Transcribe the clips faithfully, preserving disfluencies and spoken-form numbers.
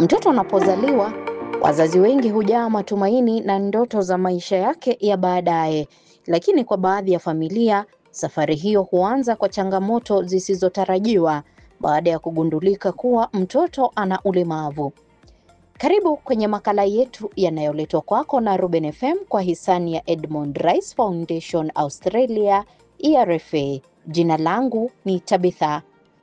Mtoto anapozaliwa, wazazi wengi hujaa matumaini na ndoto za maisha yake ya baadaye. Lakini kwa baadhi ya familia, safari hiyo huanza kwa changamoto zisizotarajiwa baada ya kugundulika kuwa mtoto ana ulemavu. Karibu kwenye makala yetu yanayoletwa kwako na Ruben F M kwa hisani ya Edmund Rice Foundation Australia, E R F A. Jina langu ni Tabitha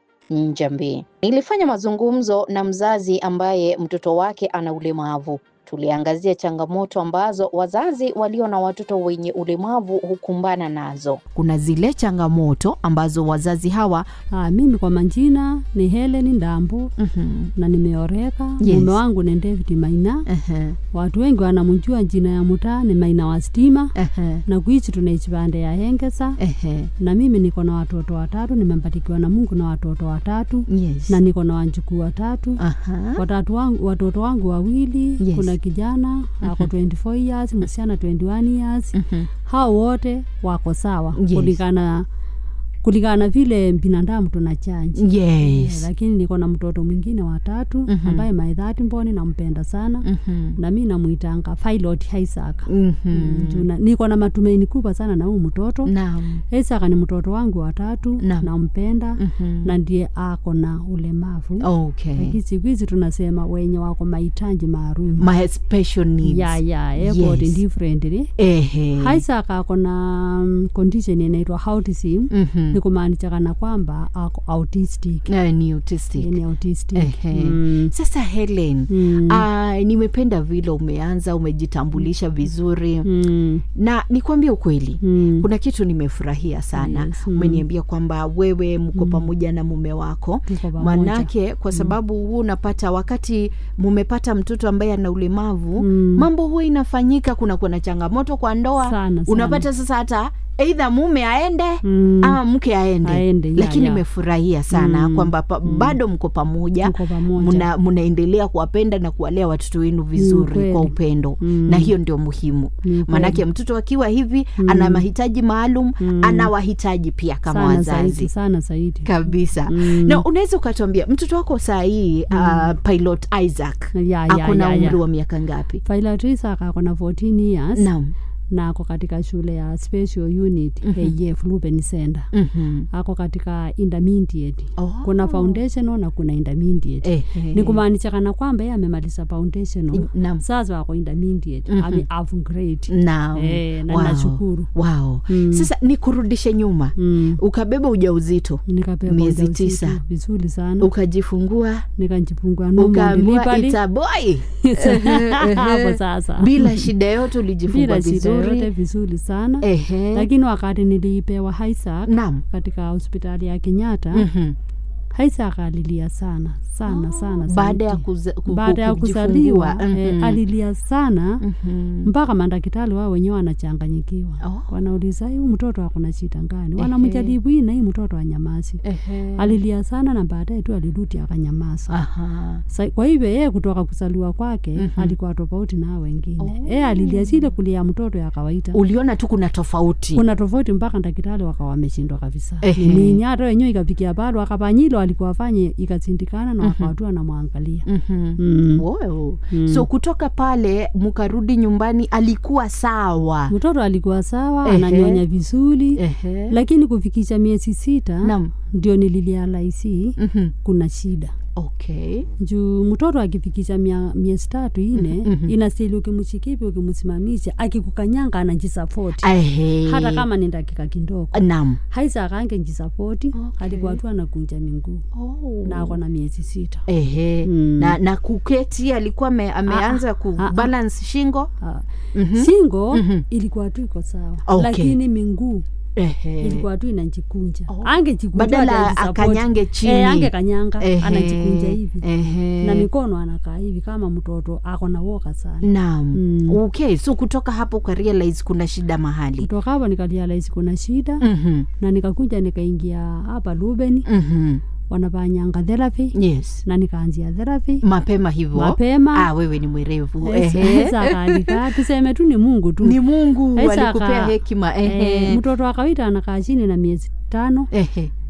Njambi. Nilifanya mazungumzo na mzazi ambaye mtoto wake ana ulemavu. Tuliangazia changamoto ambazo wazazi walio na watoto wenye ulemavu hukumbana nazo. Kuna zile changamoto ambazo wazazi hawa, ah, mimi kwa majina ni Helen Ndambu, mm-hmm. na nimeoreka. Yes. Mume wangu ni David Maina. Uh-huh. Watu wengi wanamjua jina ya muta ni Maina wa Stima. Uh-huh. Na kuichi tunaishi pande ya Hengesa. Uh-huh. Na mimi niko na watoto watatu, nimembarikiwa na Mungu na watoto watatu. Yes. Na niko na wajukuu watatu. Uh-huh. Watatu wangu, watoto wangu wawili, yes. Kuna kijana uh-huh. ako twenty-four years, msichana twenty-one years. Uh-huh. Hao wote wako sawa. Yes. Kulingana kulingana vile binadamu tunachanji. Yes. Yeah, lakini niko na mtoto mwingine watatu, uh-huh. ambaye maidhati mboni nampenda sana. Uh-huh. Na mimi namuitanga Pilot Isaac. Uh-huh. Mm, niko na matumaini kubwa sana na huyu mtoto. Naam. Isaac ni mtoto wangu watatu, nampenda. Uh-huh. Na ndiye ako na ulemavu. Okay. Lakini siku hizi tunasema wenye wako mahitaji maalum. My special needs. Yeah, yeah, everybody yes. differently. Ehe. Isaac ako na um, condition inaitwa autism. Mhm. Ni kumaanisha kana kwamba ako autistic. Na ni autistic. Ni autistic. Ehe. Mm. Sasa Helen, mm. uh, nimependa vile umeanza, umejitambulisha vizuri. Mm. Na nikwambie ukweli, mm. kuna kitu nimefurahia sana. Yes. Mm. Umeniambia kwamba wewe mko pamoja mm. na mume wako. Manake kwa sababu mm. huu unapata wakati mumepata mtoto ambaye ana ulemavu, mm. mambo huwa inafanyika, kuna kuna changamoto kwa ndoa. Sana, unapata sana. Sasa hata either mume aende mm. ama mke aende, aende ya, lakini nimefurahia ya. sana mm. kwamba mm. bado mko pamoja, muna mnaendelea kuwapenda na kuwalea watoto wenu vizuri mm, kwa upendo. mm. Na hiyo ndio muhimu. mm, Manake mtoto akiwa hivi mm. ana mahitaji maalum, mm. anawahitaji pia kama sana wazazi. Zaidi, sana zaidi kabisa. mm. Na unaweza ukatuambia mtoto wako saa hii mm. uh, Pilot Isaac ya, ya, ako na ya, umri ya. wa miaka ngapi? Pilot Isaac ako na fourteen years. Naam. Na ako katika shule ya special unit mm-hmm. A F Ruben Center. Mm-hmm. Ako katika intermediate. Oh. Kuna foundational na kuna intermediate. Eh, eh. Ni kumaanisha kana kwamba yeye amemaliza foundational. Naam. Sasa ako intermediate. Mm-hmm. Ame half grade. Naam. Eh, na wow. nashukuru. Wow. Mm. Sasa nikurudishe nyuma. Mm. Ukabeba ujauzito. Nikabeba miezi tisa. Vizuri sana. Ukajifungua. Nikajifungua normal delivery. It's a boy. Hapo sasa. Bila shida yote ulijifungua vizuri. Yote vizuri sana. Ehe. Lakini wakati nilipewa Isaac katika hospitali ya Kenyatta, mm-hmm. Isaac alilia sana sana oh, sana baada ya kuza, baada ya kuzaliwa. mm-hmm. eh, alilia sana mm-hmm. mpaka madaktari wao wenyewe wanachanganyikiwa. oh. Wanauliza huyu mtoto ako na shida gani? Wanamjaribu hii na hii mtoto anyamazi. Alilia sana na baadaye tu alirudi akanyamaza. Aha. Sa, kwa hivyo yeye kutoka kuzaliwa kwake mm-hmm. alikuwa tofauti na wengine. oh. Yeye alilia zile kulia mtoto ya kawaida. Uliona tu kuna tofauti. Kuna tofauti mpaka daktari wakawa wameshindwa kabisa. Ni hata wenyewe ikafikia bado akapanyilo alikuwa afanye ikazindikana na mm-hmm. wakawa na muangalia. Mm-hmm. Mm. Wow. Mm. So kutoka pale mkarudi nyumbani alikuwa sawa. Mtoto alikuwa sawa, ananyonya vizuri. Ehe. Lakini kufikisha miezi sita Naam. ndio nilirealize mm-hmm. kuna shida. Okay. Juu mtoto akifikisha miezi tatu ine mm-hmm. inastahili ukimshikipi ukimsimamisha akikukanyanga anajisupport. Hata kama ni dakika kidogo. Naam. Haisa akaange njisupport. Okay. Alikuwa tu anakunja miguu. Oh. Na ako na miezi sita. Ehe. Mm. Na na kuketi alikuwa me, ameanza ah, ku ah, balance ah, shingo. Ah. Mm-hmm. Shingo mm-hmm. ilikuwa tu iko sawa. Okay. Lakini miguu Ehe. ilikuwa tu inajikunja. Oh. Angejikunja badala akanyange chini. Eh, ange kanyanga anajikunja hivi. Ehe. Na mikono anakaa hivi kama mtoto ako na woka sana. Naam. Mm. Okay, so kutoka hapo ka realize kuna shida mahali. Kutoka hapo nika realize kuna shida. Mhm. Na nikakuja nikaingia hapa Ruben. Mhm. Wanafanyanga therapy. Yes. Na nikaanzia therapy mapema hivyo. Mapema. Ah, wewe ni mwerevu. Ehe. Sasa tuseme tu ni Mungu tu. Ni Mungu alikupea hekima. Ehe. Mtoto akawaita anakaa chini na miezi tano. Ehe.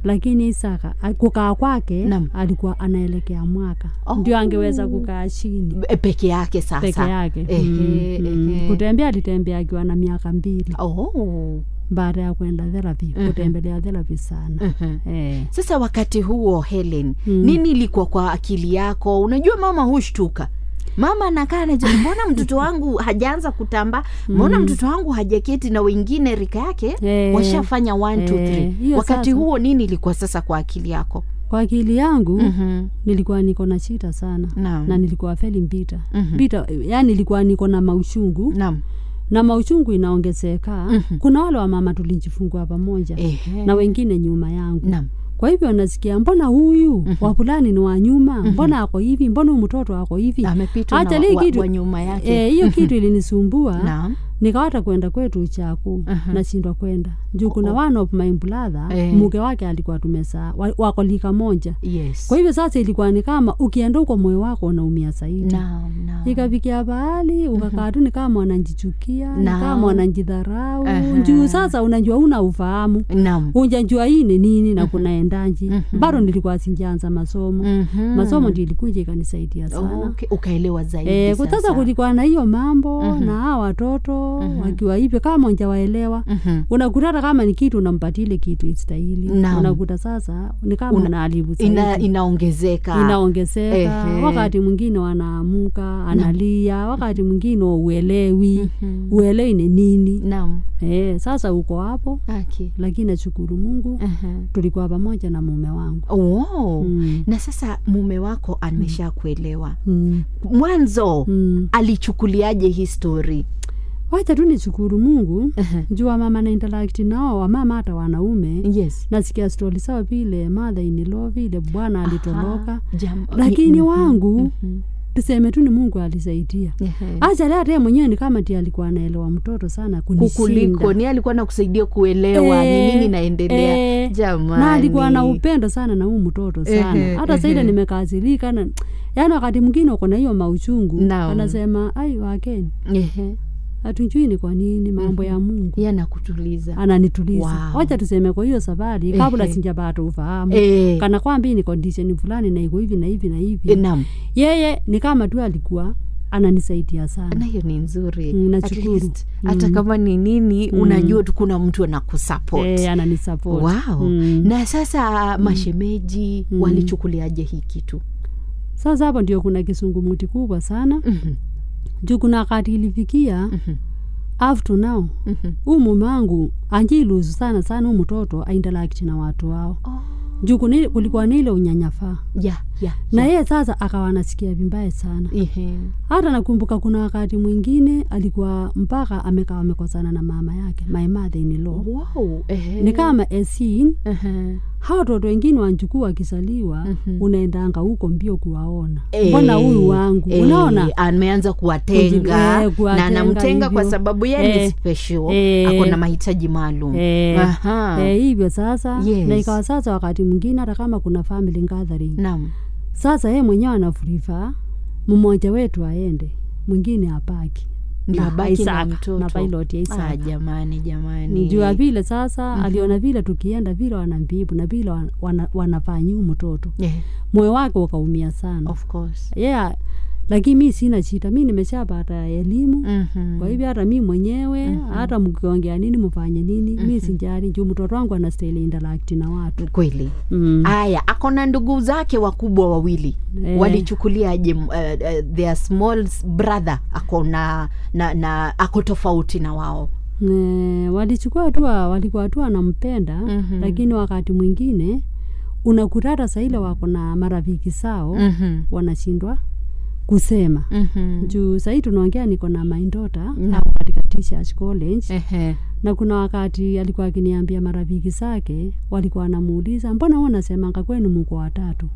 Lakini Isaka kukaa kwake alikuwa anaelekea mwaka. Oh. Ndio angeweza kukaa chini. E, peke yake sasa. Peke yake. Ehe, mm, mm. ehe. Kutembea alitembea akiwa na miaka mbili. Oh. Baada ya kwenda therapy, uh-huh. kutembelea therapy sana. Uh-huh. Eh. Sasa wakati huo Helen, mm. nini ilikuwa kwa akili yako? Unajua mama hushtuka. Mama anakaa na mbona mtoto wangu hajaanza kutamba? Mbona mm. mtoto wangu hajaketi na wengine rika yake eh, washafanya one two three. Eh, wakati sasa, huo nini ilikuwa sasa kwa akili yako? Kwa akili yangu mm-hmm. nilikuwa niko na shida sana. Naam. Na nilikuwa feli mbita. Mm-hmm. Bita, yani nilikuwa niko na mauchungu. Naam. Na mauchungu inaongezeka. Mm-hmm. Kuna wale wa mama tulijifungua pamoja. Ehe. Na wengine nyuma yangu. Naam. Kwa hivyo nasikia mbona huyu mm-hmm. wapulani ni wa nyuma, mm-hmm. mbona ako hivi, mbona mtoto ako hivi. Amepitwa na wa, wa, wa nyuma yake. Eh, hiyo kitu ilinisumbua. Naam. Nikawata kwenda kwetu Chaku, uh-huh. nashindwa kwenda. Juu kuna one of my brother, eh. mke wake alikuwa tumesa, wako lika moja. Yes. Kwa hivyo sasa ilikuwa ni kama ukienda huko moyo wako unaumia zaidi. Naam, naam. Ikafikia bahali, ukakaa tu ni kama wananjichukia, ni kama wananjidharau. Uh-huh. Juu sasa unajua una ufahamu. Naam. Unajua hii ni nini na uh-huh. kunaendaje. Uh-huh. Bado nilikuwa sijaanza masomo. Uh-huh. Masomo ndio ilikuja ikanisaidia sana. Oh, okay. Ukaelewa zaidi eh, sasa. Sasa kulikuwa na hiyo mambo uh-huh. na hawa watoto uh-huh. wakiwa hivyo kama hujawaelewa uh-huh. unakuta kama ni kitu unampatia ile kitu istahili. Unakuta sasa ni kama Una, unaharibu zaidi. Ina, inaongezeka. Inaongezeka. Ehe. Wakati mwingine wanaamuka, analia, wakati mwingine uelewi, uh-huh. uelewi ni nini. Naam. Eh, sasa uko hapo. Okay. Lakini nashukuru Mungu uh-huh. tulikuwa pamoja na mume wangu. Oh. Mm. Na sasa mume wako ameshakuelewa. Mm. Mwanzo mm. alichukuliaje history? Wacha tu nishukuru Mungu. Uh-huh. Jua mama na interact nao wa mama hata wanaume. Yes. Nasikia story sawa vile mother in law vile bwana alitoroka. Lakini mm-hmm. wangu mm-hmm. tuseme tu ni Mungu alisaidia. Uh-huh. Acha leo hata mwenyewe ni kama tia alikuwa anaelewa mtoto sana kuliko ni alikuwa anakusaidia kuelewa e, ni nini naendelea. E, jamani. Na alikuwa na upendo sana na huyu mtoto sana. Uh-huh. Hata sasa nimekazilika na yaani wakati mwingine uko na hiyo mauchungu no. anasema ai wakeni. Uh-huh. Hatujui ni kwa nini mambo mm-hmm. ya Mungu yanakutuliza. Ananituliza. Wow. Wacha tuseme kwa hiyo safari kabla sijapata ufahamu. E. Kana kwamba ni condition fulani na iko hivi na hivi na hivi. E, naam. Yeye ni kama tu alikuwa ananisaidia sana. Na hiyo ni nzuri. Mm, nashukuru. Hata mm. kama ni nini mm. unajua tu kuna mtu anakusupport. Eh, ananisupport. Wow. Mm. Na sasa mashemeji mm. walichukuliaje hii kitu? Sasa hapo ndio kuna kisungumuti kubwa sana. Mhm. Juu kuna wakati ilifikia mm-hmm. after now mm-hmm. huyu mume wangu anjiluzu sana sana huyu mtoto ainteract na watu wao. Oh. Juu kulikuwa ni ile unyanyapaa. Yeah, yeah. Na yeye sasa akawa anasikia vibaya sana. Ehe. Hata nakumbuka kuna wakati mwingine alikuwa mpaka amekaa amekosana na mama yake, my mother in law. Wow. Ehe. Ni kama a scene. Ehe. Hao watoto wengine wanachukua akisaliwa mm-hmm. unaendanga huko mbio kuwaona. Mbona e, huyu wangu? E, unaona ameanza kuwatenga e, na anamtenga kwa sababu yeye e, ni special, e, ako na mahitaji maalum. E, aha. Eh hivyo sasa yes. Na ikawa sasa wakati mwingine hata kama kuna family gathering. Naam. Sasa yeye mwenyewe anafurifa mmoja wetu aende, mwingine apaki. Ndio baki na mtoto. Na pilot ya Isaka. Ah, jamani jamani. Ndio vile sasa mm-hmm. aliona vile tukienda vile wanambibu na vile wana, wanafanya mtoto. Yeah. Moyo wake ukaumia sana. Of course. Yeah. Lakini mimi sina shida. Mimi nimeshapata elimu. Mm-hmm. Kwa hivyo hata mimi mwenyewe mm-hmm. hata mkiongea nini mfanye nini mm-hmm. mimi sijali. Juu mtoto wangu anastahili interact na watu. Kweli. Mm. Aya, akona ndugu zake wakubwa wawili. Eh. Walichukuliaje uh, uh, their small brother akona na na ako tofauti na wao? Ne, walichukua tu walikuwa tu anampenda mm-hmm. lakini wakati mwingine unakutata saa ile wako na marafiki sao mm-hmm. wanashindwa kusema. Mm-hmm. Juu sasa tunaongea niko na my daughter no. hapo katika Teachers College. Ehe. Na kuna wakati alikuwa akiniambia marafiki zake walikuwa wanamuuliza mbona wewe unasema kwenu mko watatu?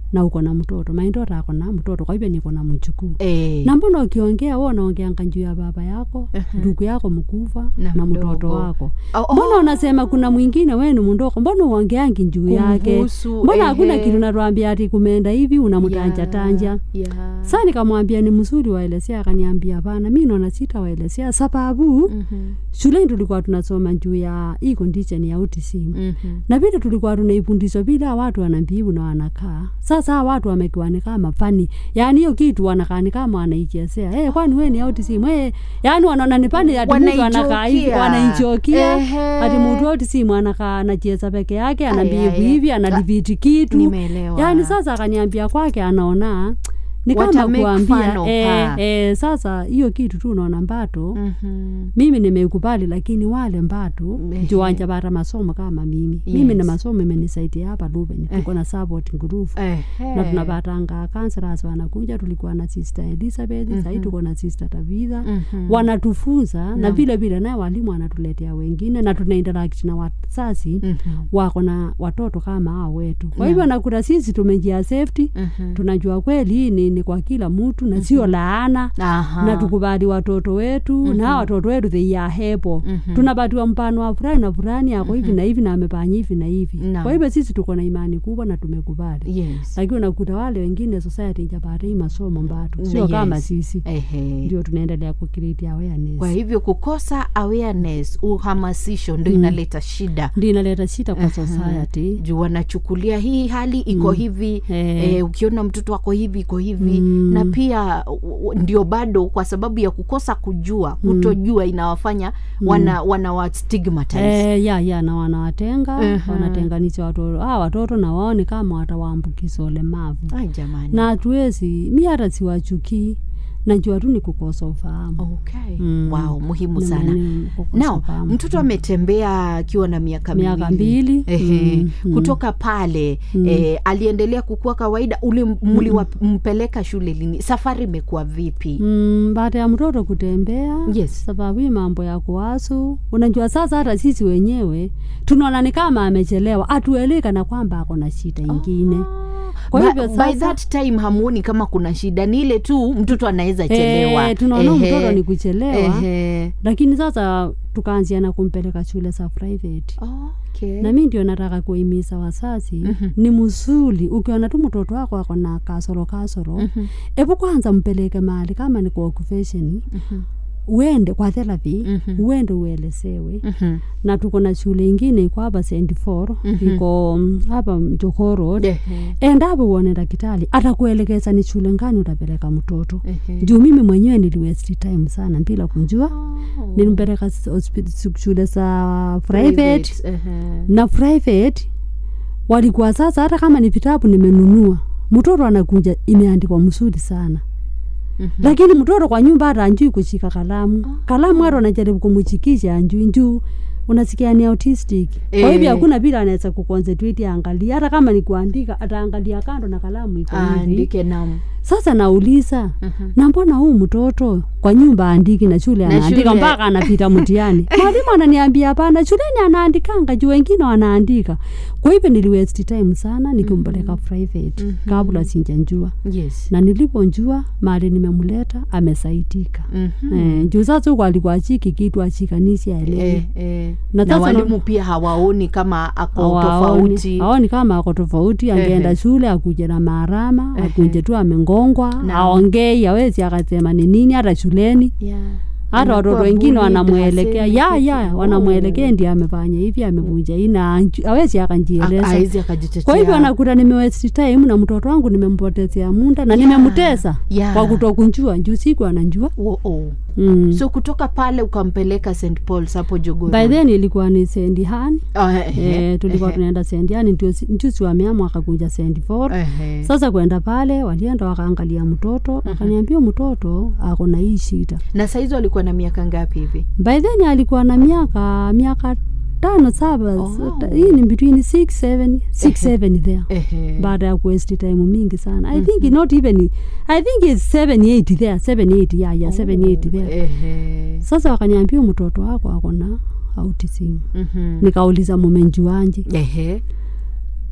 na uko na mtoto, my daughter ako na mtoto, kwa hivyo niko na mjukuu. Eh. Na mbona ukiongea wewe unaongea juu ya baba yako, ndugu uh-huh. yako mkufa na, na mtoto wako. Oh, oh. Mbona unasema kuna mwingine wewe ni mdogo, mbona uongea juu yake? Mbona hakuna kitu naruambia ati kumeenda hivi unamtanja tanja. Yeah. Sasa nikamwambia ni mzuri waelezea, akaniambia bana mimi naona sita waelezea sababu uh-huh. shule tulikuwa tunasoma juu ya hii condition ya autism. Uh-huh. Na vile tulikuwa tunaifundishwa bila watu wanambibu na wanakaa. Sasa watu wamekiwa ni kama fani. Yaani hiyo kitu wanakaa ni kama wanaichezea. Eh, hey, kwani wewe ni autism? Eh, hey, yaani wanaona ni pani ati mtu anakaa hivi, wanaichokia. Ati mtu autism anakaa anacheza peke yake, anambibu hivi, anadiviti kitu. Nimeelewa. Yaani sasa akaniambia kwake anaona ni kama kuambia eh, eh, sasa hiyo kitu tu unaona Mbato mm-hmm. mimi nimekubali, lakini wale Mbato ndio wanja bara masomo kama mimi. Yes. Mimi na masomo imenisaidia hapa Ruben. Tuko na support group. Eh, na tunapatanga counselors wanakuja, tulikuwa na sister Elizabeth, mm-hmm. sasa tuko na sister Tavida. Mm-hmm. Wanatufunza no. na vile vile na walimu wanatuletea wengine na tuna interact na wazazi mm-hmm. wako na watoto kama hao wetu. Kwa hivyo no. nakuta sisi tumejia safety, mm-hmm. tunajua kweli ni kwa kila mtu na sio mm-hmm. laana. Aha. Na tukubali watoto wetu mm-hmm. na watoto wetu they are hebo. Mm-hmm. Tunapatiwa mpano wa fulani na fulani yako hivi mm-hmm. na hivi na amefanya hivi na hivi. No. Kwa hivyo sisi tuko na imani kubwa na tumekubali. Yes. Lakini unakuta wale wengine society injapata masomo Mbato sio yes. kama sisi. Ehe. Ndio tunaendelea ku create awareness. Kwa hivyo kukosa awareness, uhamasisho ndio mm. inaleta shida. Ndio inaleta shida kwa uh-huh. society. Juu wanachukulia hii hali iko mm. hivi, eh. Eh, ukiona mtoto wako hivi iko hivi. Mm. Na pia ndio bado kwa sababu ya kukosa kujua, kutojua inawafanya mm. wana wana stigmatize. Eh ya ya na wanawatenga, uh-huh. wanatenganisha watoto. Ah watoto na waone kama watawaambukiza ulemavu. Ai jamani. Na hatuwezi, mimi hata siwachuki. Najua tu ni kukosa ufahamu. Okay. Mm. Wow, muhimu sana. Now, mtoto ametembea akiwa na miaka miwili. Miaka mbili. Ehe. Mm. Kutoka pale mm. eh, aliendelea kukua kawaida, ule mlimpeleka shule lini? Safari imekuwa vipi? Mm, baada ya mtoto kutembea. Yes. Sababu mambo ya kuasu. Unajua sasa hata sisi wenyewe tunaona ni kama amechelewa. Atueleka na kwamba ako na shida nyingine. Oh. Kwa hivyo sasa by that time hamuoni kama kuna shida, ni ile tu mtoto anaweza chelewa. Eh, tunaona mtoto ni kuchelewa. Ehe. Lakini sasa tukaanzia na kumpeleka shule za private. Oh, okay. Na mimi ndio nataka kuhimiza wazazi, mm-hmm. ni mzuri ukiona tu mtoto wako ako na kasoro kasoro, mm-hmm. hebu kwanza mpeleke mahali kama ni kwa occupation. Mm-hmm. Uende kwa therapy, mm-hmm. uende uelezewe. Mm-hmm. Na tuko na shule nyingine iko hapa Saint Paul, mm-hmm. iko hapa Jogoo Road. Mm-hmm. Enda hapo uone daktari, atakuelekeza ni shule gani utapeleka mtoto. Mm-hmm. Juu mimi mwenyewe niliwaste time sana bila kujua. Oh. Nilimpeleka shule za private, private. Uh-huh. Na private walikuwa sasa hata kama ni vitabu nimenunua, mtoto anakuja imeandikwa mzuri sana. Mm-hmm. Lakini mtoto kwa nyumba hata anjui kushika kalamu. Oh. Kalamu hata anajaribu kumchikisha anjui njuu. Unasikia ni autistic. E. Kwa hivyo hakuna bila anaweza kuconcentrate angalia. Hata kama ni kuandika ataangalia kando na kalamu iko hivi. Andike namu. Sasa nauliza, uh-huh. na mbona huu mtoto kwa nyumba andiki na shule anaandika mpaka anapita mtihani? Mwalimu ananiambia hapana, shuleni anaandikanga juu wengine wanaandika. Kwa hivyo niliwaste time sana nikimpeleka mm-hmm. private mm-hmm. kabla sinjajua. Yes. Na niliponjua mahali nimemleta amesaidika. Mm-hmm. Eh, juu sasa huko alikuwa achiki kitu achikanisi aelewe. Eh, eh. Na, na walimu no, pia hawaoni kama ako tofauti. Hawaoni kama ako tofauti, angeenda shule akuje na marama, akuje tu amengongwa, aongei, hawezi akasema ni nini hata shuleni. Yeah. Hata watoto wengine wanamuelekea ya ya wanamuelekea ndiye amefanya hivi amevunja ina hawezi akanjieleza. Hawezi akajitetea. Kwa hivyo anakuta nimewaste time na mtoto wangu nimempotezea muda na yeah. nimemtesa yeah. kwa kutokunjua juu siku anajua. Oh, oh. Mm. So kutoka pale ukampeleka Saint Paul hapo Jogoo. By then ilikuwa ni Saint Han. Oh, eh, eh, tulikuwa tunaenda Saint Han ndio mchuzi wa miamu akakuja Saint Paul. Eh, sasa kwenda pale walienda wakaangalia mtoto, uh-huh. akaniambia mtoto ako na hii shida. Na saizo alikuwa na miaka ngapi hivi? By then alikuwa na miaka miaka tano saba. Oh. Hii ni between six seven six seven there. Uh-huh. Baada ya waste time mingi sana. I think uh-huh. not even I think it's seven eight there, seven eight yeah yeah, oh. seven eight there. Uh-huh. Sasa wakaniambia mtoto wako ako na autism. Uh-huh. Nikauliza mumenjuaje? Uh-huh.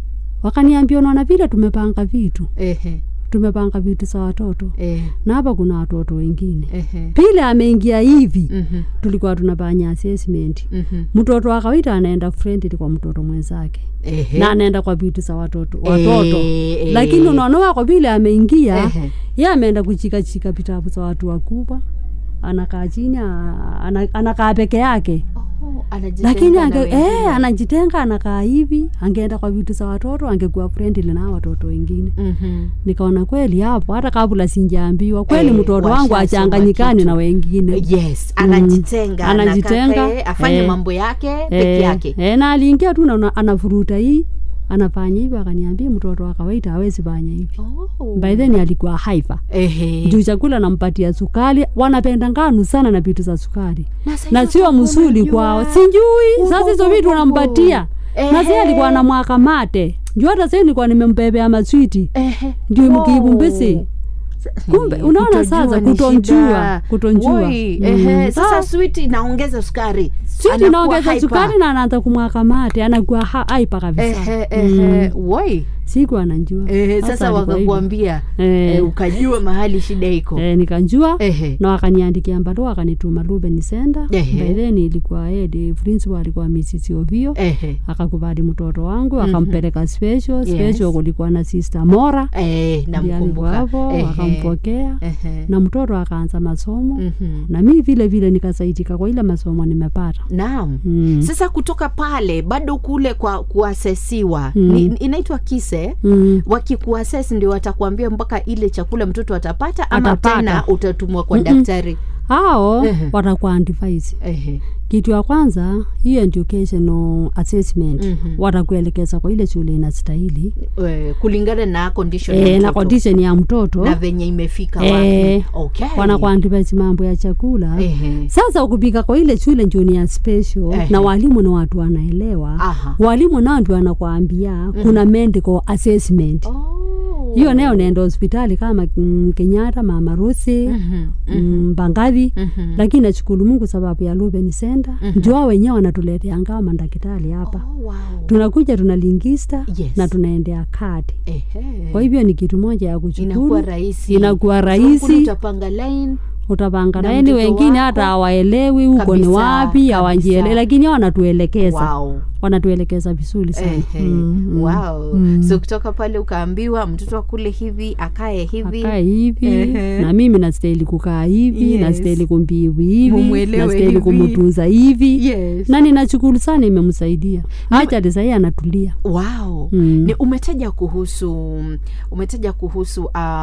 Wakaniambia unaona vile tumepanga vitu. Ehe. Tumepanga vitu za watoto. Eh. Na hapa kuna watoto wengine. Ehe. Pile ameingia hivi. Mhm. Tulikuwa tunafanya assessment. Mhm. Mtoto wa kawaida anaenda friendly kwa mtoto mwenzake. Ehe. Na anaenda kwa vitu za watoto. Watoto. Eh, Lakini eh. unaona wako vile ameingia, Ehe. yeye ameenda kuchika chika vitabu za watu wakubwa. Anakaa chini, ana- anakaa peke yake. Oh, anajitenga Lakini na ange, wengine. eh anajitenga, anakaa hivi, angeenda kwa vitu za watoto, angekuwa friendly na watoto wengine. Mhm. Nikaona kweli hapo hata kabla sinjaambiwa kweli Eh, mtoto wangu washasoma achanganyikane kitu. na wengine. Yes, anajitenga, Mm. Anajitenga, anakaka, afanye eh, mambo yake peke Eh, yake. eh, na aliingia tu na anafuruta hii, anafanya hivi, akaniambia mtoto wa kawaida hawezi fanya hivi. Oh. By then alikuwa haifa. Ehe. Juu chakula nampatia sukari, wanapenda ngano sana na vitu za sukari. Na sasa Na hizo sio chakula msuli unajua. kwao. Sijui, sasa hizo vitu Ugo, nampatia. ugo. Na sasa Ehe. alikuwa na mwaka mate. Juu hata sasa nilikuwa nimempepea maswiti. Ehe. Ndio Wow. mkibumbisi. Kumbe unaona Kutojua sasa ni kutonjua, shida. kutonjua. Woi, Mm. ehe, sasa Ah. sweet inaongeza sukari. Sweet Anakuwa inaongeza hyper. sukari na anaanza kumwaka mate, anakuwa hyper kabisa. Ehe, ehe. Woi. Siku anajua. Ehe, sasa wakakuambia Eh. eh, ukajua mahali shida iko. Eh, nikanjua. Ehe. Na wakaniandikia barua akanituma Ruben Center. Ehe. By then ilikuwa head principal alikuwa Missus Ovio. Ehe. Akakubali mtoto wangu, akampeleka special. Yes. Special kulikuwa na Sister Mora. Eh, Ndiye alikuwa namkumbuka. hapo, Ehe. akampokea. Ehe. Na mtoto akaanza masomo. Mhm. Na mimi vile vile nikasaidika kwa ile masomo nimepata. Naam. Mm. Sasa kutoka pale bado kule kwa kuasesiwa Mm. ni, inaitwa kise. Mm. Wakikuassess ndio watakuambia mpaka ile chakula mtoto atapata ama Atapata. tena utatumwa kwa Mm-mm. daktari. Hao Ehe. watakuwa advise. Ehe. Kitu ya kwanza hiyo educational assessment. Mhm. Watakuelekeza kwa ile shule inastahili. Eh, kulingana na condition ya Eh, na mtoto. condition ya mtoto. Na venye imefika Eh, wapi. Okay. Wanakuandivise mambo ya chakula. Ehe. Sasa ukupika kwa ile shule ndio ni ya special. Ehe. Na walimu na watu wanaelewa. Aha. Walimu nao ndio wanakuambia kuna medical assessment. Oh. Hiyo nayo naenda hospitali kama mm, Kenyatta, Mama Rusi, Mhm. mm, Bangavi. Mhm. Lakini nashukuru Mungu sababu ya Ruben Center. Ndio wao wenyewe wanatuletea ngao madaktari hapa. Oh, wow. Tunakuja tunalingista Yes. na tunaendea kadi. Ehe. Kwa hivyo ni kitu moja ya kuchukuru. Inakuwa rahisi. Inakuwa So, rahisi. kule utapanga line. Utapanga Na laini, mtoto wengine wako. hata hawaelewi huko ni Kabisa, wapi, hawajielewi, kabisa. lakini wanatuelekeza. Wow. Wanatuelekeza vizuri sana. Ehe. Mm, mm, Wow. mm. So kutoka pale ukaambiwa mtoto akule hivi, akae hivi. Akae hivi, Ehe. na mimi nastahili kukaa hivi, Yes. nastahili kumbiwi hivi, Mumuelewe nastahili hivi. kumutunza hivi. Yes. Na ninashukuru sana imemsaidia. Acha sasa yeye anatulia. Wow. Mm. Ni umetaja kuhusu umetaja kuhusu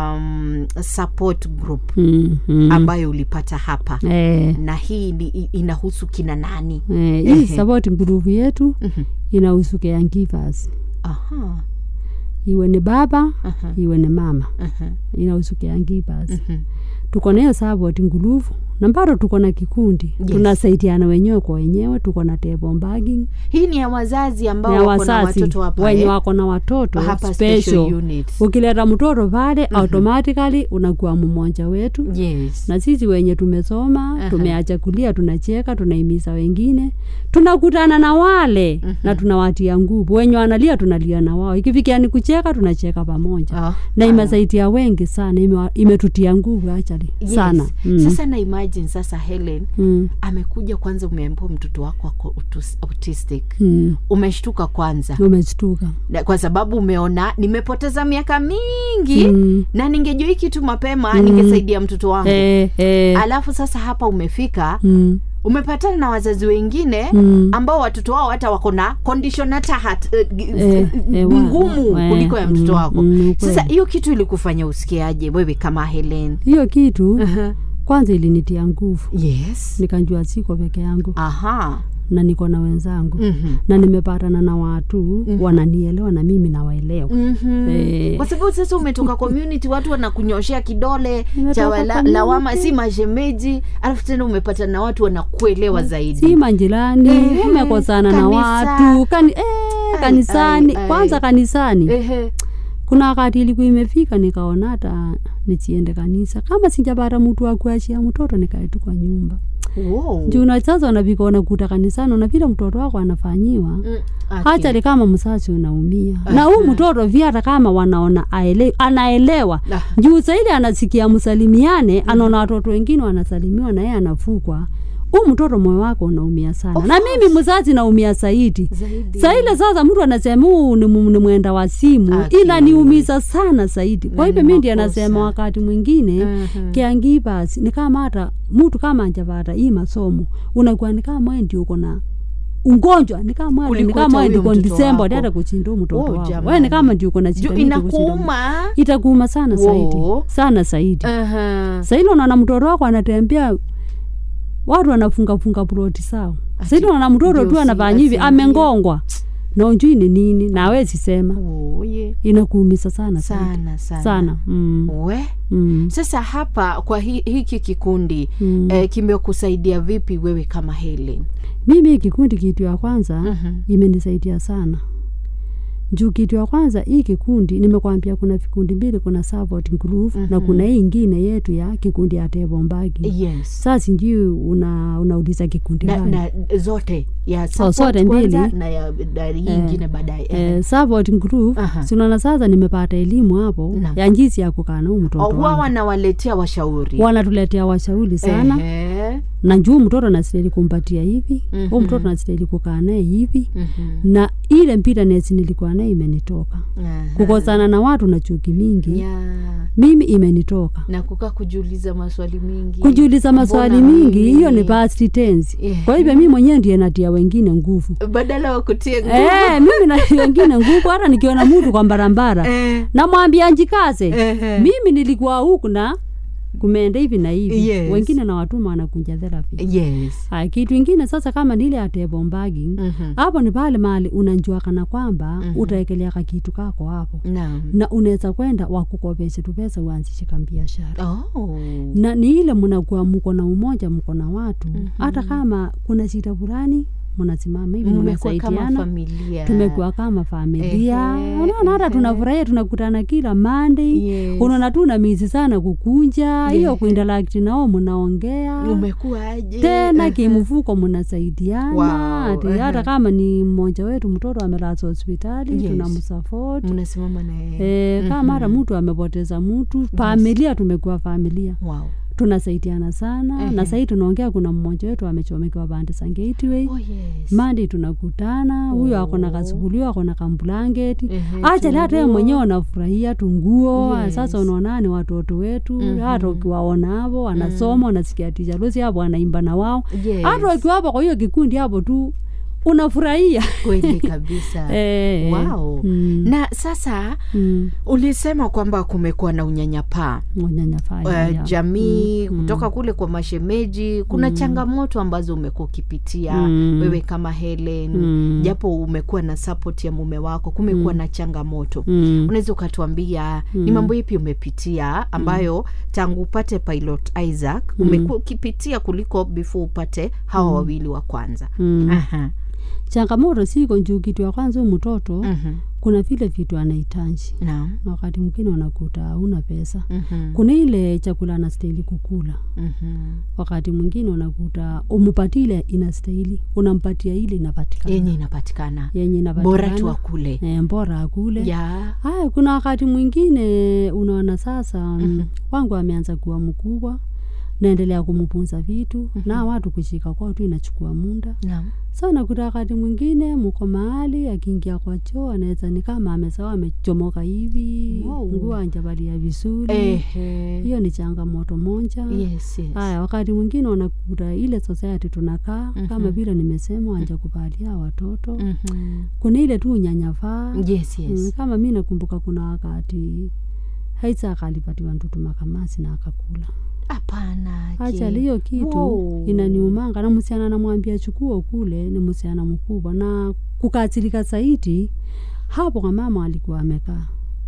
um, support group Mm, mm. ambayo ulipata hapa. Eh, Na hii ni, inahusu kina nani? eh, hii Ehe. support group yetu Mhm. inahusu caregivers. Aha. Iwe ni baba, Aha. iwe ni mama. Aha. Inahusu caregivers. Mhm. Tuko nayo support ngurufu na bado tuko na kikundi. Yes. Tunasaidiana wenyewe kwa wenyewe, tuko na table bagging. Hii ni ya wazazi ambao Ya wako na wazazi watoto hapa. wenye eh? wako na watoto Hapa special special. units. Ukileta mtoto pale automatically unakuwa mmoja wetu. Yes. Na sisi wenye tumesoma, Aha. tumeacha kulia, tunacheka, tunaimiza wengine. Tunakutana na wale na tunawatia nguvu. Wenye wanalia tunalia na wao. Ikifikia ni kucheka tunacheka pamoja. Ah, Na ah. imesaidia wengi sana, ime- imetutia nguvu actually Yes. sana. Mm. Sasa na imagine sasa Helen Mm. amekuja kwanza, umeambiwa mtoto wako ako autis- autistic. Mm. Umeshtuka kwanza. Umeshtuka. Na kwa sababu umeona nimepoteza miaka mingi Mm. na ningejua hiki tu mapema ningesaidia mtoto wangu. Eh, eh. Alafu sasa hapa umefika Mm. umepatana na wazazi wengine Mm. ambao watoto wao hata wako na condition hata hat uh, Eh, eh, wa- ngumu eh, kuliko ya mtoto mm, wako. mm, ni Sasa kweli. hiyo kitu ilikufanya usikiaje wewe kama Helen? Hiyo kitu Uh-huh. kwanza ilinitia nguvu. Yes. Nikanjua siko peke yangu Aha. na niko na wenzangu. Mhm. Na nimepatana na watu wananielewa na mimi nawaelewa. Mhm. Eh. Kwa sababu sasa umetoka community, watu wanakunyoshea kidole Nimetoka cha wala- community. lawama, si mashemeji, alafu tena umepata na watu wanakuelewa zaidi. Si manjirani, Ehe. umekosana na Kanisa. watu. Kani, eh, Ai, kanisani. ai, ai. Kwanza kanisani. Ehe. Kuna wakati ilikuwa imefika nikaona hata nichiende kanisa. Kama sijapata mtu wa kuachia mtoto nikae tu kwa nyumba. Wow. Juu na sasa unapika unakuta kanisani unapita mtoto wako anafanyiwa. Mm, hata okay. Kama mzazi unaumia. Uh-huh. Na huyu mtoto via hata kama wanaona aele, anaelewa. Uh-huh. Juu zaidi anasikia msalimiane, uh-huh. Anaona watoto wengine wanasalimiwa na yeye anafukwa. Huyu mtoto moyo wako unaumia sana. Of na course. Mimi mzazi naumia zaidi. Sasa ile sasa mtu anasema huu ni mwenda wa simu, okay. Ila niumiza sana zaidi. Kwa hivyo mimi ndiye anasema wakati mwingine uh-huh. Kiangipa ni kama hata mtu kama anjapata hii masomo unakuwa ni kama wewe ndio uko na ugonjwa, ni kama wewe ni kama wewe ndio December hata kuchinda mtoto wako. Wewe ni kama ndio uko na shida inakuuma. Itakuuma sana zaidi. Sana zaidi. Uh-huh. Sasa ile unaona mtoto wako anatembea watu wanafunga funga ploti sawa. Sasa unaona mtoto tu anafanya hivi amengongwa. Na unjui ni nini na hawezi sema. Oh, yeah. Inakuumiza sana sana sana. Sana. Mm. We? Mm. Sasa hapa kwa hi, hiki kikundi mm. eh, kimekusaidia vipi wewe kama Helen? Mimi kikundi kitu ya kwanza uh-huh. Imenisaidia sana. Juu kitu ya kwanza hii kikundi nimekwambia kuna vikundi mbili, kuna supporting group uh-huh. Na kuna hii nyingine yetu ya kikundi ya Table Mbagi. Yes. Sasa ndio una unauliza kikundi gani? Na, na zote ya support so, sote mbili na ya dari nyingine eh, baadaye. Eh, supporting group uh-huh. Sinaona sasa nimepata elimu hapo no. Ya jinsi ya kukaa na mtoto wangu. Wao wanawaletea washauri. Wanatuletea washauri sana. Eh. Na juu mtoto anastahili kumpatia hivi, mm-hmm. Huyo mtoto anastahili kukaa naye hivi. Mm-hmm. Na ile mpira nesi nilikuwa naye imenitoka. Uh-huh. Kukosana na watu na chuki mingi. Yeah. Mimi imenitoka. Na kukaa kujiuliza maswali mingi. Kujiuliza maswali Mbona mingi, hiyo ni past tense. Yeah. Kwa hivyo mimi mwenyewe ndiye natia wengine nguvu. Badala wa kutia nguvu. Eh, mimi natia wengine nguvu hata nikiona mtu kwa barabara. Eh. Namwambia njikaze. Eh. Mimi nilikuwa huku na kumeenda hivi na hivi. Yes. Wengine na watuma wanakunja therapy. Yes. Hai, kitu kingine sasa kama nile ya Table Mbagi, mm-hmm. Hapo ni pale mahali unanjua kana kwamba mm-hmm. Utaekelea kitu kako hapo. No. Na unaweza kwenda wakukopesha tu pesa uanzishe kama biashara. Oh. Na ni ile mnakuwa mko na umoja, mko na watu. Mm-hmm. Hata kama kuna shida fulani mnasimama hivi mnasaidiana. Tumekuwa kama familia. Unaona hata tunafurahia tunakutana kila Monday. Yes. Unaona tuna mizi sana kukunja. Hiyo yeah. Kuinteract nao mnaongea. Umekuaje? Tena uh-huh. Kimfuko mnasaidiana. Wow. Uh-huh. Hata kama ni mmoja wetu mtoto amelazwa hospitali, yes. Tunamsupport. Mnasimama na yeye. Eh, kama hata mtu amepoteza mtu, yes. Familia tumekuwa familia. Wow. Tunasaidiana sana. Uh-huh. Na sasa tunaongea kuna mmoja wetu amechomekewa bande sa gateway. Oh, yes. Monday tunakutana, huyo oh. Ako na kasubulio, ako na kamblanketi. Uh-huh. Acha hata yeye mwenyewe anafurahia tunguo. Yes. Sasa unaona ni watoto wetu, uh-huh. Hata ukiwaona hapo wanasoma, wanasikia uh-huh. Teacher Lucy hapo anaimba na wao. Yes. Hata ukiwa hapo kwa hiyo kikundi hapo tu unafurahia kweli kabisa. Eh, wow. Mm. Na sasa mm. Ulisema kwamba kumekuwa na unyanyapaa. Unyanyapaa. Uh, jamii mm. Kutoka kule kwa mashemeji kuna mm. Changamoto ambazo umekuwa ukipitia mm. Wewe kama Helen mm. Japo umekuwa na support ya mume wako kumekuwa mm. Na changamoto. Mm. Unaweza ukatuambia mm. Ni mambo yapi umepitia ambayo mm. Tangu upate Pilot Isaac mm. Umekuwa ukipitia kuliko before upate hawa mm. Wawili wa kwanza. Mm. Aha. Changamoto siko njoo kitu ya kwanza mtoto uh-huh. Kuna vile vitu anahitaji. No. Na wakati mwingine unakuta huna pesa. Uh-huh. Kuna ile chakula anastahili kukula. Uh-huh. Wakati mwingine unakuta umpatie ile inastahili, unampatia ile inapatikana. Yenye inapatikana. Yenye inapatikana. Bora tu akule. Eh, bora akule. Yeah. Haya kuna wakati mwingine unaona sasa uh-huh. Wangu ameanza kuwa mkubwa. Naendelea kumpunza vitu mm-hmm. Na watu kushika kwa tu inachukua muda. Naam. Sana so, kuta wakati mwingine mko mahali akiingia kwa choo anaweza ni kama amesawa amechomoka hivi. Wow. Nguo anjavalia vizuri. Ehe. Hiyo ni changamoto moja. Yes, yes. Haya wakati mwingine unakuta ile society tunakaa mm-hmm. Kama vile nimesema anja kupatia watoto. Mm-hmm. Kuna ile tu unyanyapaa. Yes, yes. Mm, kama mimi nakumbuka kuna wakati haisa akalipatiwa mtoto makamasi na akakula. Hapana. Acha hiyo kitu. Wow. Inaniumanga na msichana anamwambia chukua kule ni msichana mkubwa na kukaathirika zaidi hapo kwa mama alikuwa amekaa.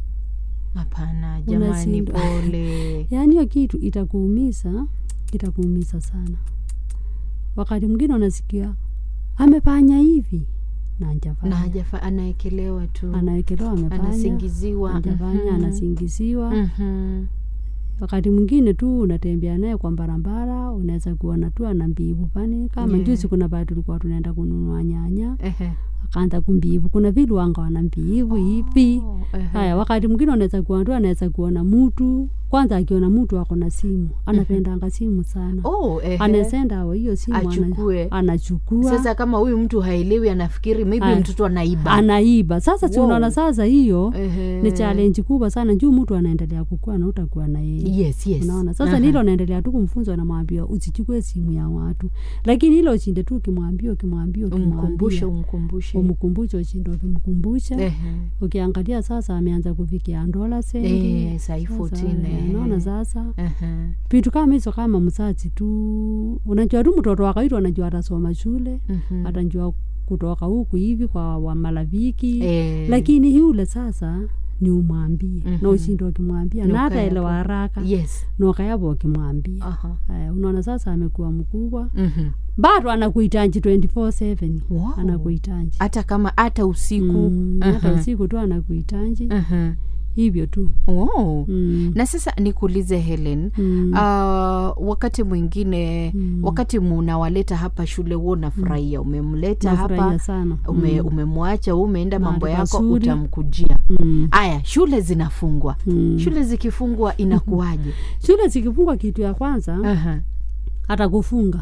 Hapana jamani pole. Yaani hiyo kitu itakuumiza, itakuumiza sana. Wakati mwingine unasikia amefanya hivi na hajafanya. Na hajafanya anaekelewa tu. Anaekelewa amefanya. Anasingiziwa. Hajafanya, mm-hmm. Anasingiziwa. Mhm. wakati mwingine tu unatembea naye kwa barabara unaweza kuona tu ana mbivu pani kama yeah. Ndio siku na baada tulikuwa tunaenda kununua nyanya uh-huh. Akaanza kumbivu kuna vile wanga wana mbivu hivi oh, uh-huh. Haya wakati mwingine unaweza kuona tu anaweza kuona mtu kwanza akiona mtu ako na simu anapenda anga simu sana oh ehe anasenda hapo hiyo simu achukue. Anachukua sasa kama huyu mtu haelewi anafikiri maybe mtoto anaiba anaiba sasa wow. Tunaona sasa hiyo ehe. Ni challenge kubwa sana juu mtu anaendelea kukua na utakuwa na yeye yes yes unaona sasa nilo naendelea tu kumfunza na mwambia usichukue simu ya watu lakini hilo chinde tu kimwambia ukimwambia umkumbushe umkumbushe umkumbushe chinde ukimkumbusha ehe ukiangalia sasa ameanza kufikia dola senti eh sai fourteen unaona sasa uh-huh. Vitu kama hizo kama mzazi tu unajua tu mtoto wako hiyo anajua atasoma shule uh-huh. Atajua kutoka huku hivi kwa wa marafiki eh. Lakini yule sasa ni umwambie uh-huh. Na usindo ukimwambia na hata ile haraka yes na kayabo ukimwambia uh-huh. Eh, unaona sasa amekuwa mkubwa uh-huh. Bado anakuhitaji twenty-four seven wow. Anakuhitaji hata kama hata usiku mm, uh-huh. Hata usiku tu anakuhitaji uh-huh. Hivyo tu. Wow. Mm. Na sasa nikuulize Helen, mm. uh, wakati mwingine mm. wakati mnawaleta hapa shule wewe unafurahia, umemleta hapa sana. Ume, mm. umemwacha umeenda mambo yako utamkujia. Mm. Aya, shule zinafungwa. Mm. Shule zikifungwa inakuaje? Shule zikifungwa kitu ya kwanza uh-huh. Atakufunga.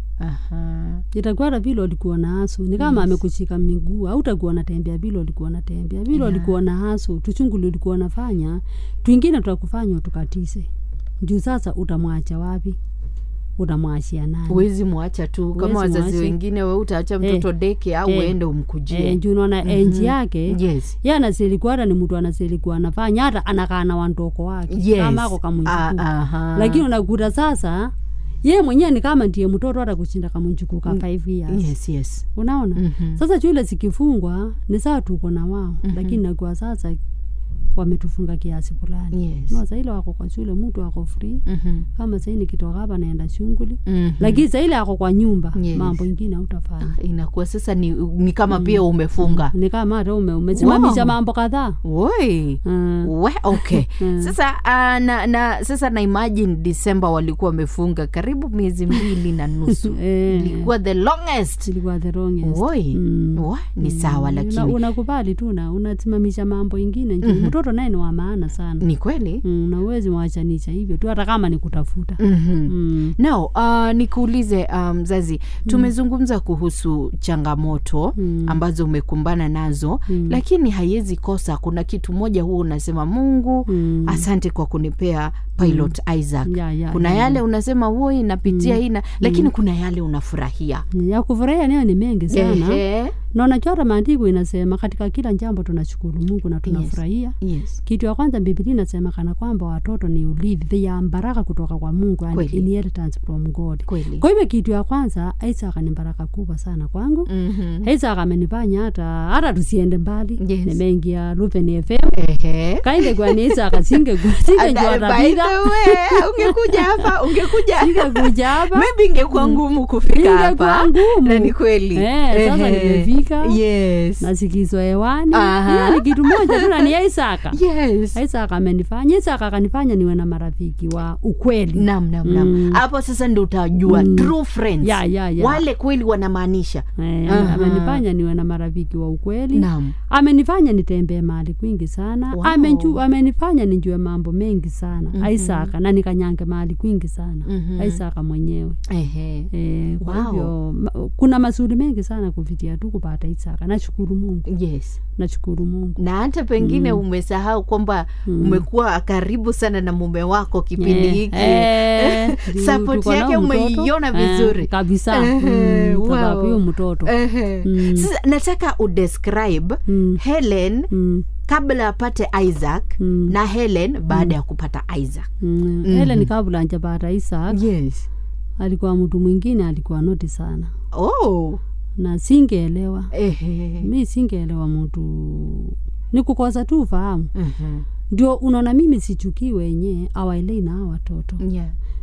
Aha. Itakuwa vile ulikuwa na haso. Ni kama yes. Amekushika miguu au utakuwa unatembea vile ulikuwa unatembea. Vile ulikuwa yeah. Na haso, tuchunguli ulikuwa unafanya, twingine tutakufanya tukatise. Juu sasa utamwacha wapi? Utamwachia nani? Huwezi muacha tu kama wazazi wengine wewe utaacha mtoto eh, deke au uende eh, umkujie. Eh, juu unaona mm-hmm. Enzi yake. Yes. Yeye anasilikuwa ni mtu anasilikuwa anafanya hata anakaa na wandoko wake. Yes. Kama ako kama mjukuu. Uh, lakini unakuta sasa yeye mwenyewe ni kama ndiye mtoto hata kushinda kama mjukuu ka five years. Yes, yes. Unaona? Mm-hmm. Sasa shule zikifungwa ni sawa tuko na wao, mm-hmm. Lakini na kwa sasa wametufunga kiasi fulani. Yes. No, sasa ile wako kwa shule mtu wako free. Mm-hmm. Kama sasa nikitoka hapa naenda shughuli. Mm-hmm. Lakini sasa ile wako kwa nyumba, yes. Mambo mengine hutafanya. Ah, inakuwa sasa ni ni kama mm. pia umefunga. Mm. Ni kama hata ume umesimamisha wow. Mambo kadhaa. Woi. Mm. We, okay. Mm. Sasa uh, na, na sasa na imagine December walikuwa wamefunga karibu miezi mbili na nusu. eh. Ilikuwa the longest. Ilikuwa the longest. Woi. Mm. Wa, ni sawa mm. lakini unakubali tu na unasimamisha mambo mengine. Mm-hmm. Mtoto naye ni wa maana sana. Ni kweli? Mm, na uwezi mwachanisha hivyo tu hata kama ni kutafuta. Mm-hmm. Mm. Now, uh, nikuulize mzazi, um, tumezungumza mm. kuhusu changamoto mm. ambazo umekumbana nazo, mm. lakini haiwezi kosa kuna kitu moja huo unasema Mungu, mm. asante kwa kunipea Pilot mm. Isaac. Ya, ya, kuna ya, yale ya. Unasema woi napitia mm. ina, lakini mm. kuna yale unafurahia. Ya kufurahia nayo ni mengi sana. Ehe. Na unachora maandiko inasema katika kila jambo tunashukuru Mungu na tunafurahia. Yes. Yes. Kitu ya kwanza Biblia inasema kana kwamba watoto ni urithi, they are baraka kutoka kwa Mungu and inheritance from God. Kweli. Kwa hivyo kitu ya kwanza Isaac ni baraka kubwa sana kwangu. Mhm. Isaac amenifanya hata hata tusiende mbali. Yes. Nimeingia Ruben F M. Ehe. Kainde kwa ni Isaac singe singe njoo Rabida. Ungekuja hapa, ungekuja. Singekuja hapa. Maybe ingekuwa ngumu kufika hapa. Na ni kweli. Eh, sasa nimefika. Yes. Na sikizo hewani. Hiyo ni kitu moja tu na ni Isaac. Yes. Isaac amenifanya, Isaac akanifanya niwe na marafiki wa ukweli. Naam, naam, naam. Mm. Hapo sasa ndio utajua mm. true friends. Ya, ya, ya. Wale kweli wanamaanisha. Eh, uh-huh. Amenifanya niwe na marafiki wa ukweli. Naam. Amenifanya nitembee mahali kwingi sana. Wow. Amenju, amenifanya nijue mambo mengi sana. Mm-hmm. Isaac na nikanyange mahali kwingi sana. Mm-hmm. Isaac mwenyewe. Ehe. Eh, kwa wow. hivyo kuna mazuri mengi sana kupitia tu kupata Isaac. Nashukuru Mungu. Yes. Nashukuru Mungu. Na hata pengine mm. umesahau kwamba mm. umekuwa karibu sana na mume wako kipindi hiki. Eh, support yake umeiona vizuri. Eh, kabisa. Eh, mm, wow. Sababu huyo mtoto. Eh, mm. Sasa nataka udescribe mm. Helen mm. kabla apate Isaac mm. na Helen baada mm. ya kupata Isaac. Mm. Mm. Helen kabla hajapata Isaac. Yes. Alikuwa mtu mwingine, alikuwa noti sana. Oh. Na singeelewa. Ehe. Mimi singeelewa mtu. Ni kukosa tu ufahamu. Mhm. Ndio unaona mimi sichukii wenyewe awaelei na watoto. Yeah.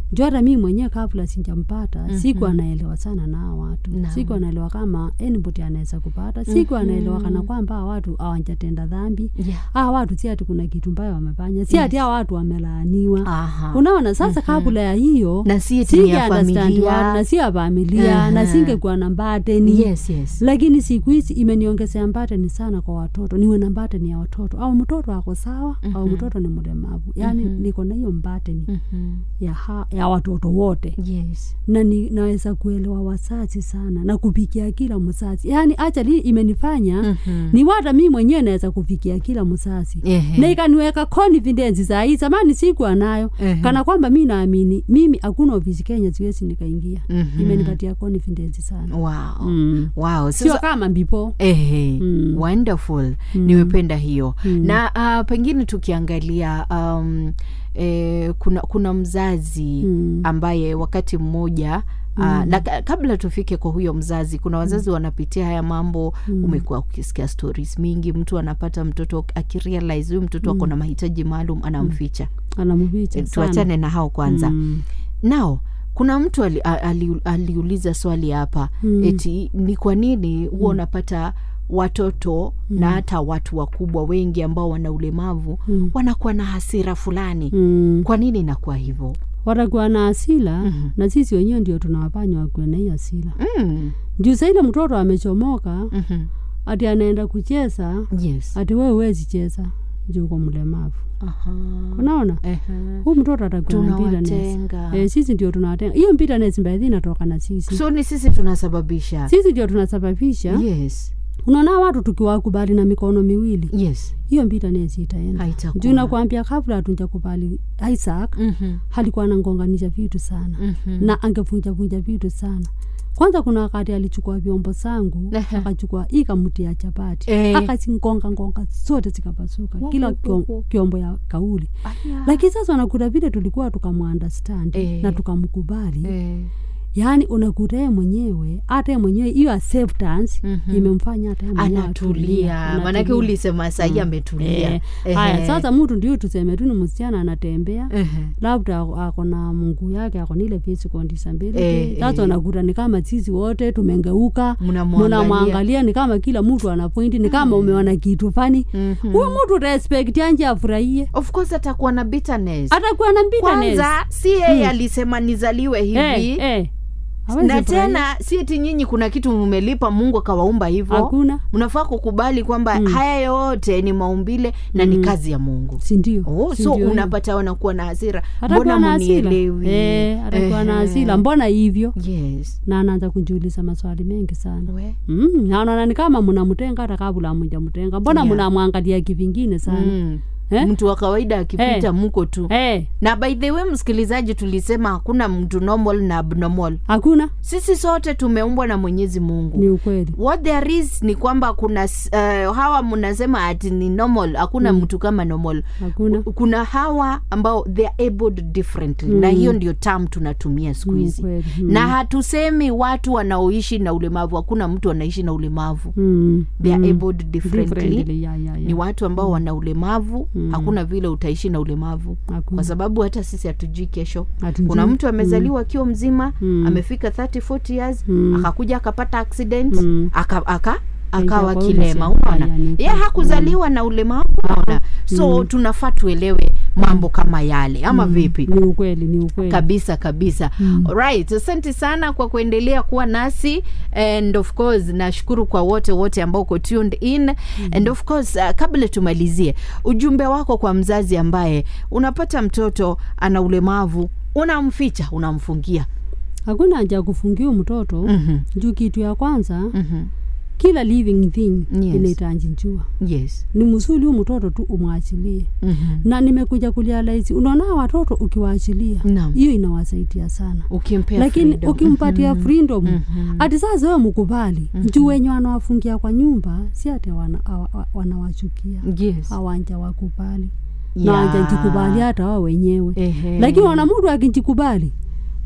Jora mimi mwenyewe kabla sijampata mm-hmm. siku anaelewa sana na watu. No. Siku anaelewa kama anybody anaweza kupata. Siku mm-hmm. anaelewa kana kwamba watu hawajatenda dhambi. Yeah. Ah watu si ati kuna kitu mbaya wamefanya. Si ati yes. watu wamelaaniwa. Uh-huh. Unaona sasa mm-hmm. kabla ya hiyo na si eti ya familia na si ya familia uh-huh. na singekuwa na mbateni. Yes, yes. Lakini siku hizi imeniongezea mbateni sana kwa watoto. Niwe na mbateni ya watoto. Au mtoto ako sawa mm-hmm. au mtoto ni mlemavu. Yaani mm-hmm. niko na hiyo mbateni mm-hmm. ya ha, ya watoto wote. Yes. Na ni, naweza kuelewa wazazi sana na kupikia kila mzazi. Yaani acha li imenifanya mm-hmm. ni wata mimi mwenyewe naweza kufikia kila mzazi. Mm-hmm. Na ikaniweka confidence za hii zamani siku anayo. Mm-hmm. Kana kwamba mimi naamini mimi hakuna ofisi Kenya siwezi nikaingia. Mm-hmm. Imenipatia confidence sana. Wow. Mm. Wow. Sio so, kama mbipo. Eh. Mm. Wonderful. Mm. Nimependa hiyo. Mm. Na uh, pengine tukiangalia um Eh, kuna kuna mzazi mm. ambaye wakati mmoja mm. uh, na kabla tufike kwa huyo mzazi kuna wazazi mm. wanapitia haya mambo mm. umekuwa ukisikia stories mingi, mtu anapata mtoto akirealize huyu mtoto wako mm. na mahitaji maalum anamficha mm. anamficha sana. Tuachane na hao kwanza. Mm. Now kuna mtu ali, ali, aliuliza swali hapa mm. eti ni kwa nini huwa unapata watoto mm. na hata watu wakubwa wengi ambao wana ulemavu mm. wanakuwa na hasira fulani. Mm. Kwa nini inakuwa hivyo? Watakuwa na hasira mm-hmm. na sisi wenyewe ndio tunawafanya wakuwe na hiyo hasira. Mm. Juu sasa ile mtoto amechomoka mm-hmm. ati anaenda kucheza. Yes. Ati wewe huwezi cheza juu uko mlemavu. Aha. Unaona? Uh-huh. Huyu mtoto atakuwa na bitterness. Eh, sisi ndio tunawatenga. Hiyo bitterness mbaya inatoka na sisi. So ni sisi tunasababisha. Sisi ndio tunasababisha. Yes. Unaona watu tukiwakubali na mikono miwili. Yes. Hiyo bitterness itaenda. Juu nakwambia kabla hatujakubali Isaac mm-hmm. halikuwa anangonganisha vitu sana. Mm-hmm. Na angevunja vunja vitu sana. Kwanza kuna wakati alichukua vyombo zangu, akachukua ika mti ya chapati, eh. akazingonga ngonga zote zikapasuka, kila kiombo ya kauli. Aya. Lakini sasa unakuta vile tulikuwa tukamuunderstand eh. na tukamkubali. Eh. Yaani unakuta yeye mwenyewe, hata yeye mwenyewe hiyo acceptance mm-hmm. imemfanya hata yeye mwenyewe anatulia. Maana yake ulisema sasa mm. ametulia. Eh. Haya sasa mtu ndio tuseme tu ni msichana anatembea, eh. labda ako na Mungu yake, ako nile physical disability. Eh. Sasa unakuta ni kama sisi wote tumengeuka, mnamwangalia ni kama kila mtu ana point, ni kama mm. umeona kitu fani. Mm-hmm. Huyo mtu respect anje afurahie. Of course atakuwa na bitterness. Atakuwa na bitterness. Kwanza si yeye mm. alisema nizaliwe hivi. Eh, eh. Na tena si eti nyinyi kuna kitu mmelipa Mungu akawaumba hivyo. Hakuna. Mnafaa kukubali kwamba mm. haya yote ni maumbile na mm. ni kazi ya Mungu. Si ndio? Oh, so unapata wanakuwa na hasira. Mbona mnielewi? Eh, atakuwa na hasira. Mbona hivyo? Yes. Na anaanza kujiuliza maswali mengi sana. Mm, naona ni kama mnamtenga hata kabla hamjamtenga. Mbona yeah. mnamwangalia kivingine sana? Mm. Eh? Mtu wa kawaida akipita eh. mko tu. Eh. Na by the way msikilizaji tulisema hakuna mtu normal na abnormal. Hakuna. Sisi sote tumeumbwa na Mwenyezi Mungu. Ni ukweli. What there is ni kwamba kuna uh, hawa mnasema ati ni normal, hakuna mm. mtu kama normal. Hakuna. Kuna hawa ambao they are abled differently. Mm. Na hiyo ndio term tunatumia siku hizi. Mm. Na hatusemi watu wanaoishi na ulemavu, hakuna mtu anaishi na ulemavu. Mm. They are abled differently. differently. Yeah, yeah, yeah. Ni watu ambao mm. wana ulemavu. Mm. Hakuna vile utaishi na ulemavu. Hakuna. Kwa sababu hata sisi hatujui kesho. Hatujui. Kuna mtu amezaliwa akiwa mm. mzima, mm. amefika thirty forty years, mm. akakuja akapata accident, mm. aka aka akawa kilema, unaona? Yeye hakuzaliwa mm. na ulemavu, unaona? So mm. tunafaa tuelewe mambo kama yale ama mm. vipi? Ni ukweli, ni ukweli. Kabisa kabisa. Mm. Alright, asante sana kwa kuendelea kuwa nasi, and of course nashukuru kwa wote wote ambao uko tuned in. Mm. And of course uh, kabla tumalizie, ujumbe wako kwa mzazi ambaye unapata mtoto ana ulemavu, unamficha, unamfungia. Hakuna haja kufungia mtoto. Mm-hmm. Juu kitu ya kwanza mm-hmm. kila living thing yes. inahitaji njua. Yes. Ni mzuri huyu mtoto tu umwachilie. Mm-hmm. Na nimekuja kurealize unaona watoto ukiwaachilia hiyo inawasaidia sana. Ukimpea lakini freedom. Ukimpatia mm-hmm. freedom mm-hmm. ati sasa wewe mkubali. Mm-hmm. Juu wenye wanawafungia kwa nyumba si ati wana wanawachukia. Yes. Hawanja wakubali. Yeah. Na hawanja jikubali hata wao wenyewe. Ehe. Lakini wana mtu akijikubali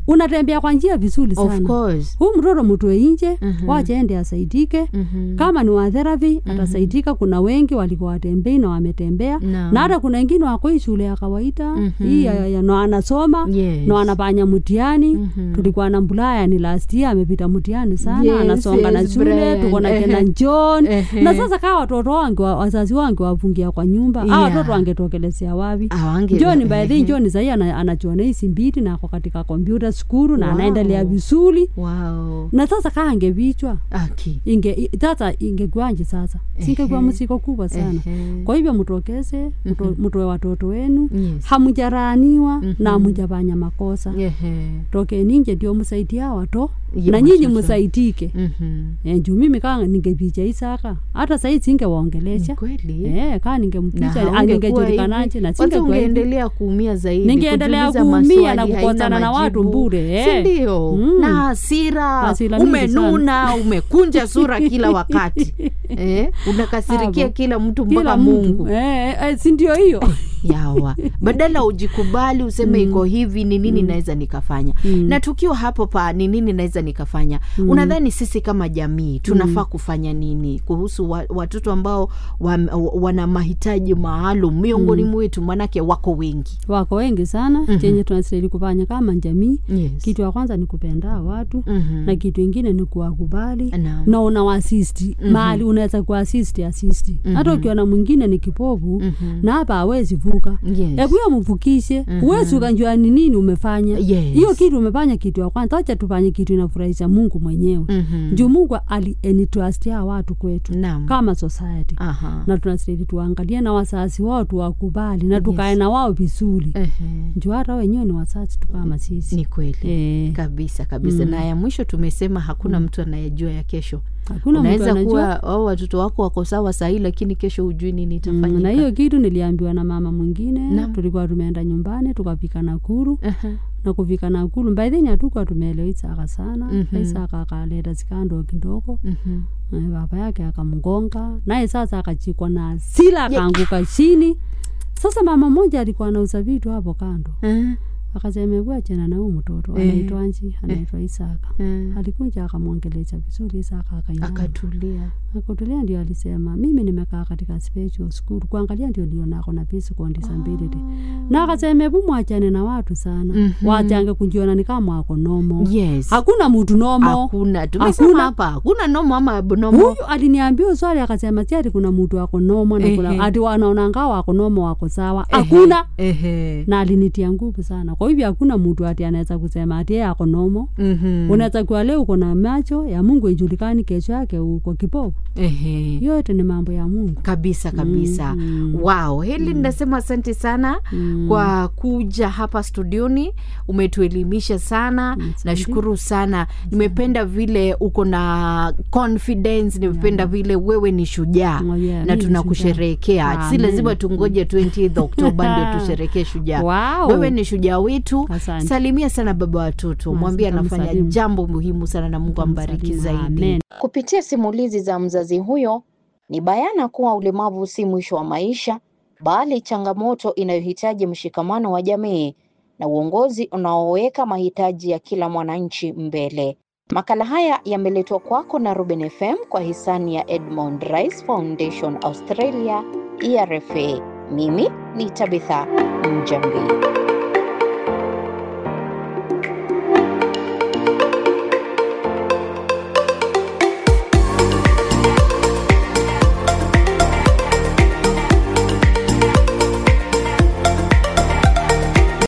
unatembea kwa njia vizuri sana. Of course. Huu mtoto mtoe nje, mm-hmm. wache ende asaidike. Mm-hmm. Kama ni wa therapy, mm-hmm. atasaidika. Kuna wengi walikuwa watembei na wametembea. No. Na hata kuna wengine wako shule ya kawaida, mm-hmm. hii ya, ya no anasoma, yes. no anafanya mtihani. Mm-hmm. Tulikuwa na Mbulaya ni last year amepita mtihani sana, yes, anasonga yes, na shule, tuko na Kena John. Na sasa kawa watoto wangu wazazi wangu wafungia kwa nyumba, yeah. watoto wangetokelezea wapi? John by the John sasa anachuana hizi mbili na kwa katika computer school na wow. anaendelea vizuri. Wow. Na sasa kaa angevichwa. Okay. Inge tata ingegwanje sasa. Singekuwa msiko kubwa sana. Kwa hivyo mtokeze, mtoe watoto wenu, yes. hamujaraniwa mm-hmm. na hamujafanya makosa. Toke ninje ndio msaidia watoto. Na nyinyi msaidike. Mhm. Eh, juu mimi kama ningepicha Isaka, hata sasa singewaongelesha. Kweli. Eh, kama ningempicha angejulikanaje na singeendelea kuumia zaidi. Ningeendelea kuumia na kukutana na watu bure. Eh. Ndio. Mm. Na hasira, umenuna, umekunja sura kila wakati. Eh, unakasirikia kila mtu mpaka Mungu. Eh, eh si ndio hiyo. Yawa. Badala ujikubali useme mm. iko hivi ni nini mm. naweza nikafanya. Mm. Na tukiwa hapo pa ni nini naweza nikafanya. Mm. Unadhani sisi kama jamii tunafaa mm. kufanya nini kuhusu wa, watoto ambao wa, wana mahitaji maalum miongoni mwetu mm. manake wako wengi. Wako wengi sana. Mm-hmm. Chenye tunastahili kufanya kama jamii. Yes. Kitu ya kwanza ni kupenda watu mm-hmm. na kitu kingine ni kuwakubali no. na unawasisti. Mm-hmm. Mahali unaweza kuassist assist. Mm-hmm. Hata ukiwa na mwingine ni kipofu mm-hmm. na hapa hawezi vuka. Yes. Hebu mvukishe. Mm-hmm. Uwezi ukanjua ni nini umefanya. Hiyo yes. kitu umefanya kitu ya kwanza. Acha tufanye kitu inafurahisha Mungu mwenyewe. Mm-hmm. Juu Mungu alientrustia watu kwetu Naam. kama society. Aha. Na tunastahili tuangalie na wazazi wao tuwakubali na tukae yes. na wao vizuri. Uh-huh. Juu hata wenyewe ni wazazi tu kama sisi. Ni kweli. Eh. Kabisa kabisa. Mm. Na ya mwisho tumesema hakuna mm. mtu anayejua ya kesho. Hakuna unaweza kuwa oh, watoto wako wako sawa sahi lakini kesho hujui nini itafanyika. Mm, na hiyo kitu niliambiwa na mama mwingine. No. Tulikuwa tumeenda nyumbani tukapika Nakuru. Uh-huh. Na kufika Nakuru by then hatukuwa tumeelewa Isaka sana. Mm-hmm. Isaka akaleta zikando kidogo. Mhm. Mm baba yake akamgonga. Naye sasa akachikwa na hasira akaanguka chini. Sasa mama mmoja alikuwa anauza vitu hapo kando. Mhm. Akasema bwana chana na huyo mtoto anaitwa Anji, anaitwa Isaka. Mm. Alikuja akamwongeleza vizuri Isaka akainama. Akatulia. Akatulia ndio alisema mimi nimekaa katika special school kuangalia ndio ndio nako na physical disability. Oh. Na akasema hebu mwachane na watu sana. Mm-hmm. Watange kujiona ni kama wako nomo. Yes. Hakuna mtu nomo. Hakuna. Tumesema hapa hakuna nomo ama abnomo. Huyu aliniambia swali akasema ati kuna mtu wako nomo na kuna hadi wanaona ngao wako nomo wako sawa. Hakuna. Ehe. Na alinitia nguvu sana. Kwa hivyo hakuna mtu ati anaweza kusema ati yeye ako nomo. Mhm. Unaweza kuwa leo uko na macho ya Mungu ijulikani kesho yake uko kipofu. Ehe. Yote ni mambo ya Mungu. Kabisa kabisa. Mm. Wow, Helen mm. nasema asante sana mm. kwa kuja hapa studioni. Umetuelimisha sana. Mm. Nashukuru sana. Nimependa vile uko na confidence, nimependa yeah. vile wewe ni shujaa. Oh, yeah. Na tunakusherehekea. Si lazima tungoje twentieth October ndio tusherehekee shujaa. Wow. Wewe ni shujaa wetu. Asante. Salimia sana baba watoto. Mwambie anafanya jambo muhimu sana na Mungu ambariki zaidi. Amen. Kupitia simulizi za mzazi huyo, ni bayana kuwa ulemavu si mwisho wa maisha, bali changamoto inayohitaji mshikamano wa jamii na uongozi unaoweka mahitaji ya kila mwananchi mbele. Makala haya yameletwa kwako na Ruben F M kwa hisani ya Edmond Rice Foundation Australia, E R F A. Mimi ni Tabitha Mjambi.